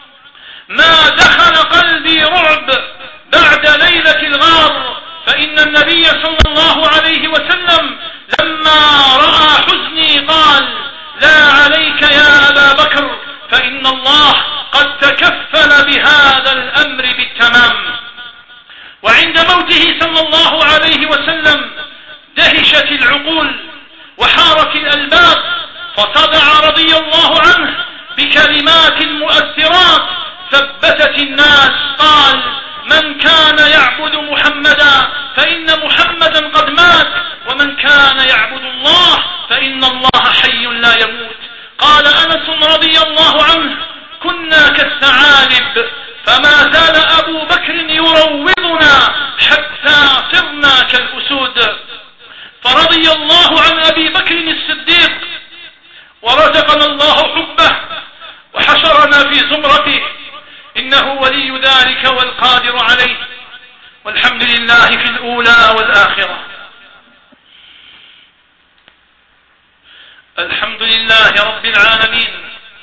ما دخل قلبي رعب بعد ليلة الغار، فإن النبي صلى الله عليه وسلم لما رأى حزني قال: لا عليك يا أبا بكر، فإن فإن الله قد تكفل بهذا الأمر بالتمام. وعند موته صلى الله عليه وسلم دهشت العقول وحارت الألباب، فصدع رضي الله عنه بكلمات مؤثرات ثبتت الناس. قال: من كان يعبد محمدا فإن محمدا قد مات، ومن كان يعبد الله فإن الله حي لا يموت. قال أنس رضي الله عنه: كنا كالثعالب فما زال أبو بكر يروضنا حتى صرنا كالأسود. فرضي الله عن أبي بكر الصديق ورزقنا الله حبه وحشرنا في زمرته، إنه ولي ذلك والقادر عليه، والحمد لله في الأولى والآخرة. الحمد لله رب العالمين،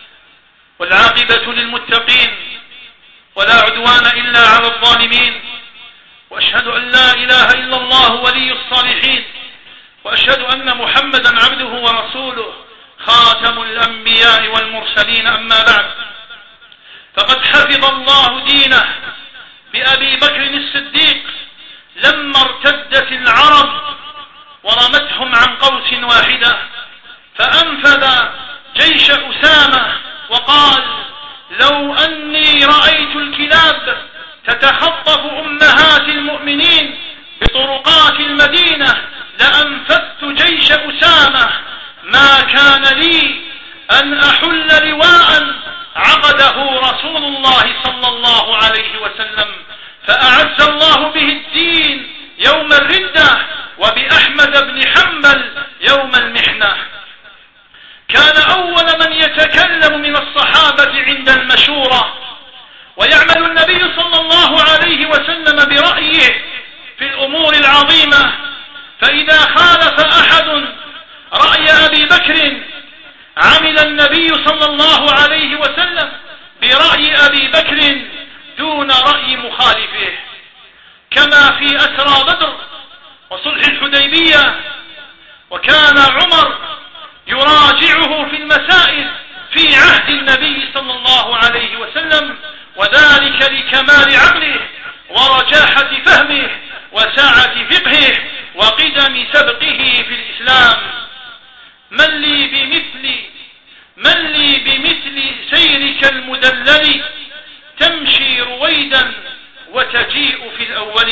والعاقبة للمتقين، ولا عدوان إلا على الظالمين، وأشهد أن لا إله إلا الله ولي الصالحين، وأشهد أن محمدا عبده ورسوله خاتم الأنبياء والمرسلين. أما بعد، فقد حفظ الله دينه بأبي بكر الصديق لما ارتدت العرب ورمتهم عن قوس واحدة، فأنفذ جيش أسامة وقال: لو أني رأيت الكلاب تتخطف أمهات المؤمنين بطرقات المدينة لأنفذت جيش أسامة، ما كان لي أن أحل لواء عقده رسول الله صلى الله عليه وسلم، فأعز الله به الدين يوم الردة، وبأحمد بن حنبل يوم المحنة. كان أول من يتكلم من الصحابة عند المشورة، ويعمل النبي صلى الله عليه وسلم برأيه في الأمور العظيمة، فإذا خالف أحد رأي أبي بكر عمل النبي صلى الله عليه وسلم برأي أبي بكر دون رأي مخالفه، كما في أسرى بدر وصلح الحديبية. وكان عمر يراجعه في المسائل في عهد النبي صلى الله عليه وسلم، وذلك لكمال عقله ورجاحة فهمه وسعة فقهه وقدم سبقه في الإسلام. من لي بمثل من لي بمثل سيرك المدلل، تمشي رويدا وتجيء في الأول.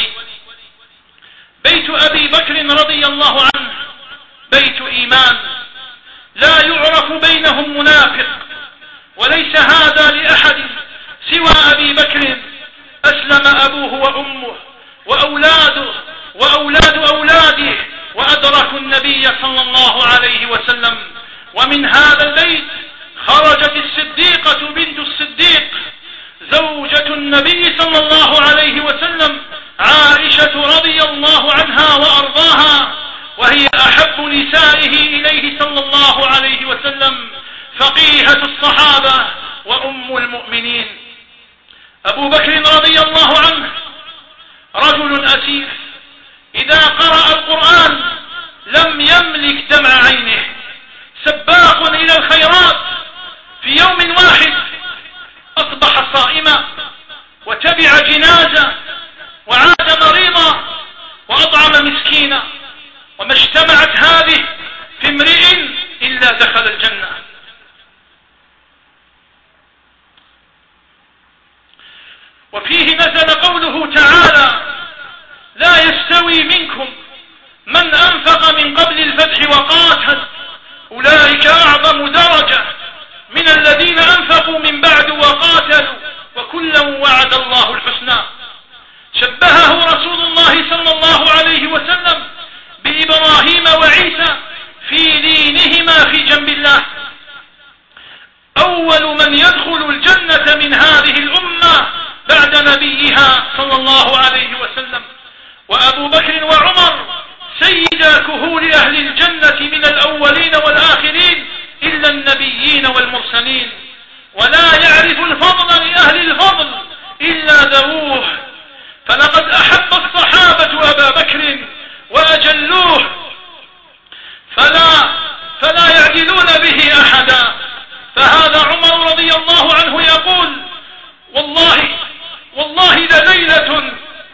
بيت أبي بكر رضي الله عنه بيت إيمان، لا يعرف بينهم منافق، وليس هذا لأحد سوى أبي بكر. أسلم أبوه وأمه وأولاده وأولاد أولاده وأدركوا النبي صلى الله عليه وسلم. ومن هذا البيت خرجت الصديقة بنت الصديق زوجة النبي صلى الله عليه وسلم، عائشة رضي الله عنها وأرضاها، وهي أحب نسائه إليه صلى الله عليه وسلم، فقيهة الصحابة وأم المؤمنين. أبو بكر رضي الله عنه رجل أسيف، إذا قرأ القرآن لم يملك دمع عينه، سباق إلى الخيرات. في يوم واحد أصبح صائما، وتبع جنازة، وعاد مريضا، وأطعم مسكينا، وما اجتمعت هذه في امرئ إلا دخل الجنة. وفيه نزل قوله تعالى: لا يستوي منكم من أنفق من قبل الفتح وقاتل، أولئك أعظم درجة من الذين أنفقوا من بعد وقاتلوا، وكلا وعد الله الحسنى. شبهه رسول الله صلى الله عليه وسلم بإبراهيم وعيسى في دينهما في جنب الله. أول من يدخل الجنة من هذه الأمة بعد نبيها صلى الله عليه وسلم، وأبو بكر وعمر سيدا كهول أهل الجنة من الأولين والآخرين إلا النبيين والمرسلين، ولا يعرف الفضل لأهل الفضل إلا ذووه. فلقد أحب الصحابة أبا بكر وأجلوه، فلا, فلا يعدلون به أحدا، فهذا عمر رضي الله عنه يقول والله والله لليلة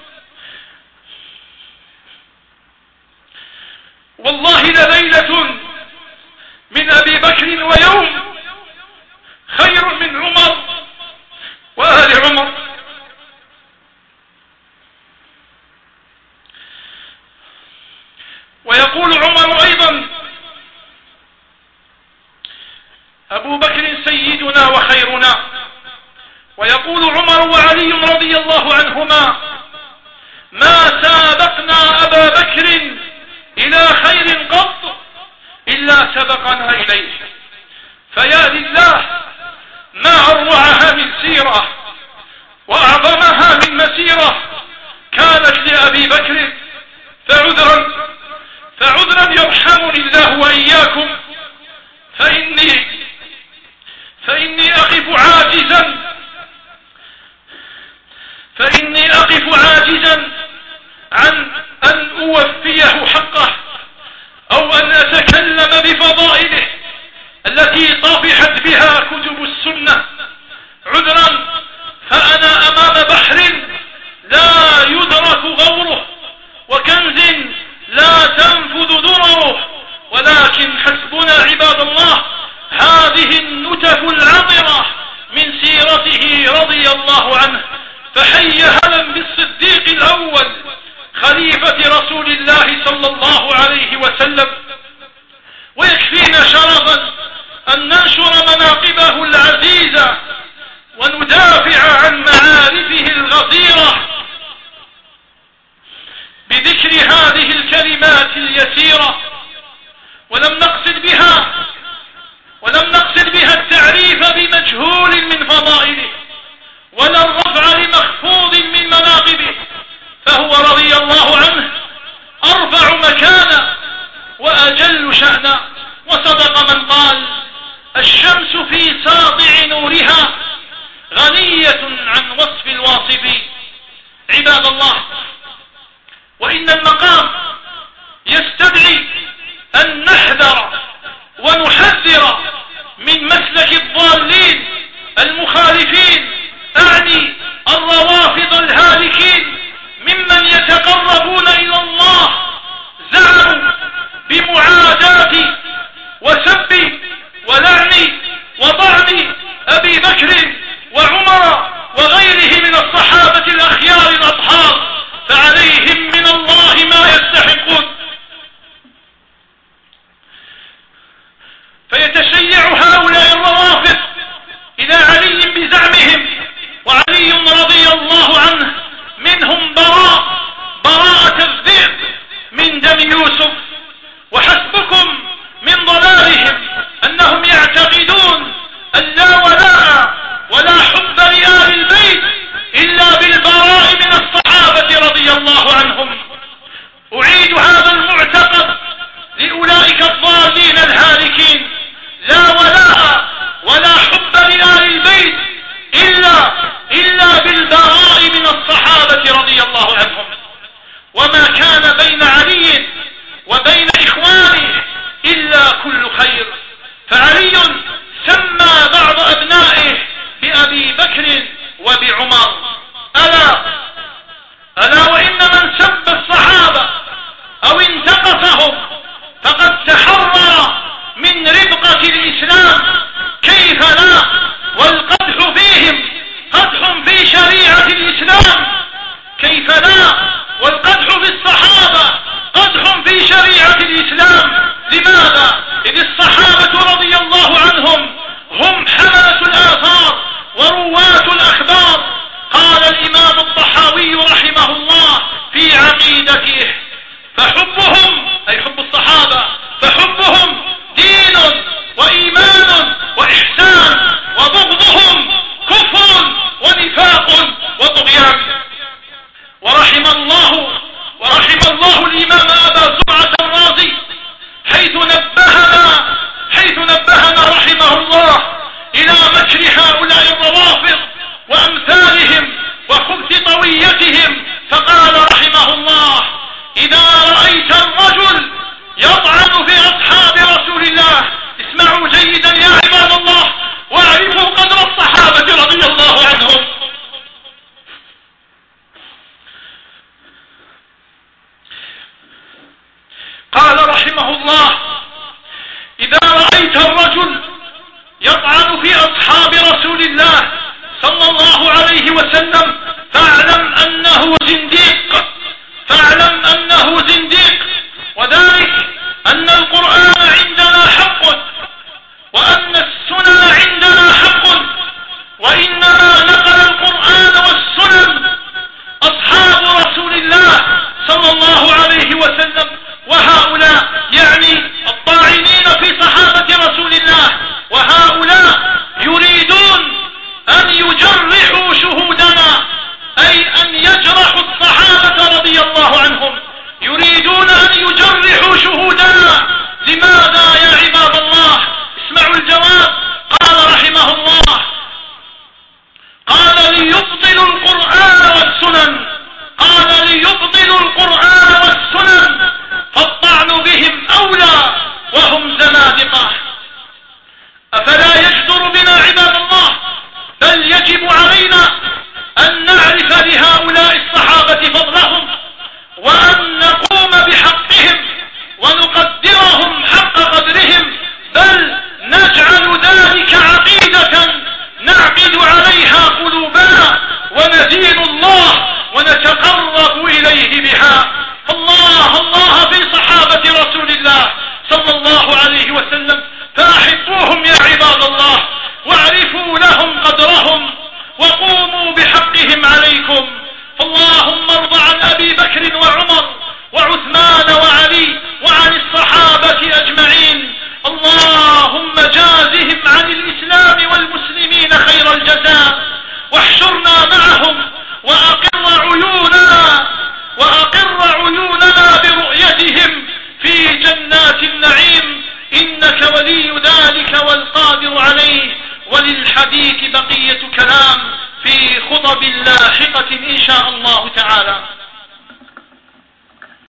والله لليلة من أبي بكر ويوم خير من عمر وآل عمر. ويقول عمر أيضا أبو بكر سيدنا وخيرنا. ويقول عمر وعلي رضي الله عنهما ما سابقنا أبا بكر إلى خير قط إلا سبقنا إليه. فيا لله ما أروعها من سيرة وأعظمها من مسيرة كانت لأبي بكر. فعذرا فعذرا يرحمني الله وإياكم فإني فإني أقف عاجزا فإني أقف عاجزا عن أن أوفيه حقه أو أن أتكلم بفضائله التي طافحت بها كتب السنة. عذرا فأنا أمام بحر لا يدرك غوره وكنز لا تنفذ درره، ولكن حسبنا عباد الله هذه النتف العطرة من سيرته رضي الله عنه. فحي هلا بالصديق الأول خليفة رسول الله صلى الله عليه وسلم. ويكفينا شرفا أن ننشر مناقبه العزيزة وندافع عن معارفه الغزيرة بذكر هذه الكلمات اليسيرة، ولم نقصد بها ولم نقصد بها التعريف بمجهول من فضائله ولا الرفع لمخفوض من مناقبه، فهو رضي الله عنه أرفع مكانا وأجل شأنا. وصدق من قال الشمس في ساطع نورها غنية عن وصف الواصف. عباد الله، وإن المقام يستدعي أن نحذر ونحذر من مسلك الضالين المخالفين، أعني الروافض الهالكين ممن يتقربون إلى الله زعموا بمعاداة وسب ولعن وطعن أبي بكر وعمر وغيره من الصحابة الأخيار الأطهار، فعليهم من الله ما يستحقون. فيتشيع هؤلاء الروافض إلى علي بزعمهم، وعلي رضي الله عنه منهم براء براءة الذئب من دم يوسف. وحسبكم من ضلالهم أنهم يعتقدون أن لا ولاء ولا حب لآل البيت إلا بالبراء من الصحابة رضي الله عنهم. أعيد هذا المعتقد لأولئك الضالين الهالكين: لا ولاء ولا حب لآل البيت إلا إلا بالبراء من الصحابة رضي الله عنهم. وما كان بين علي وبين إخوانه إلا كل خير. فعلي سمى بعض أبنائه بأبي بكر وبعمر. ألا ألا وإن من سب الصحابة أو انتقصهم فقد تحرر من ربقة الإسلام، كيف لا والقدح فيهم قدح في شريعة الإسلام، كيف لا والقدح في الصحابة قدح في شريعة الإسلام. لماذا؟ إذ الصحابة رضي الله عنهم هم حملة الآثار ورواة الأخبار. قال الإمام الطحاوي رحمه الله في عقيدته: فحبهم أي حب الصحابة فحبهم دين وإيمان وإحسان، وبغضهم كفر ونفاق وطغيان. ورحم الله ورحم الله الإمام أبا زرعة الرازي حيث نبهنا حيث نبهنا رحمه الله إلى مكر هؤلاء الروافض وأمثالهم وخبث طويتهم، فقال رحمه الله: إذا رأيت الرجل يطعن في أصحاب رسول الله، اسمعوا جيدا يا عباد الله، إذا رأيت الرجل يطعن في أصحاب رسول الله صلى الله عليه وسلم فاعلم أنه زنديق، فاعلم أنه زنديق، وذلك أن القرآن عندنا حق، وأن السنن عندنا حق، وإنما نقل القرآن والسنن أصحاب رسول الله صلى الله عليه وسلم، وهؤلاء يعني الطاعنين في صحابة رسول الله، وهؤلاء يريدون أن يجرحوا شهودنا، أي أن يجرحوا الصحابة رضي الله عنهم، يريدون أن يجرحوا شهودنا. لماذا يا عباد الله؟ اسمعوا الجواب. قال رحمه الله، قال ليبطلوا القرآن والسنن، قال ليبطلوا القرآن والسنن، فالطعن بهم أولى وهم زنادقة. أفلا يجدر بنا عباد الله؟ بل يجب علينا أن نعرف لهؤلاء الصحابة فضلهم، وأن نقوم بحقهم ونقدرهم حق قدرهم، بل نجعل ذلك عقيدة نعقد عليها قلوبنا وندين الله ونتقرب إليه بها. الله الله في صحابة رسول الله صلى الله عليه وسلم، فأحبوهم يا عباد الله، واعرفوا لهم قدرهم، وقوموا بحقهم عليكم. فاللهم ارض عن أبي بكر وعمر وعثمان وعلي وعن الصحابة أجمعين. اللهم جازهم عن الإسلام والمسلمين خير الجزاء، واحشرنا معهم، وأقر عيوننا وأقر عيوننا برؤيتهم في جنات النعيم، إنك ولي ذلك والقادر عليه. وللحديث بقية كلام في خطب لاحقة إن شاء الله تعالى.